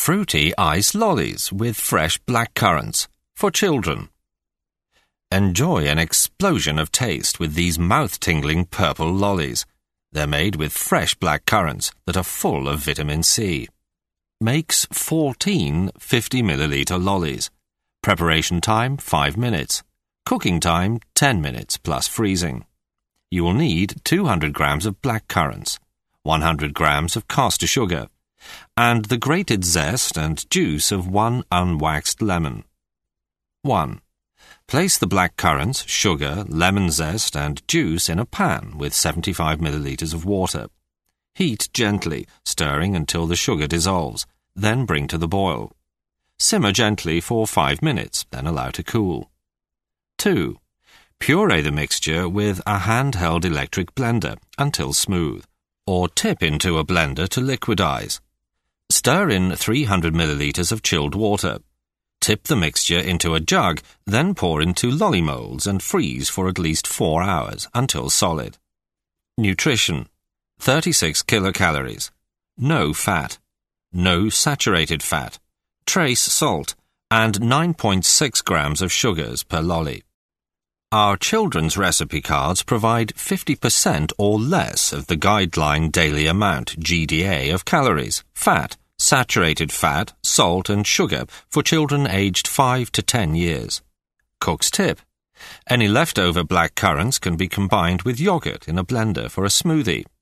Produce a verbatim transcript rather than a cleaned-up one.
Fruity ice lollies with fresh black currants for children. Enjoy an explosion of taste with these mouth-tingling purple lollies. They're made with fresh black currants that are full of vitamin C. Makes fourteen fifty milliliter lollies. Preparation time five minutes. Cooking time ten minutes plus freezing. You will need two hundred grams of black currants, one hundred grams of caster sugar, and the grated zest and juice of one unwaxed lemon. one. Place the black currants, sugar, lemon zest and juice in a pan with seventy-five milliliters of water. Heat gently, stirring until the sugar dissolves, then bring to the boil. Simmer gently for five minutes, then allow to cool. two. Puree the mixture with a handheld electric blender until smooth, or tip into a blender to liquidize. Stir in three hundred milliliters of chilled water. Tip the mixture into a jug, then pour into lolly molds and freeze for at least four hours until solid. Nutrition: thirty-six kilocalories. No fat. No saturated fat. Trace salt, and nine point six grams of sugars per lolly. Our children's recipe cards provide fifty percent or less of the guideline daily amount, G D A, of calories, fat, saturated fat, salt and sugar for children aged five to ten years. Cook's tip: any leftover black currants can be combined with yogurt in a blender for a smoothie.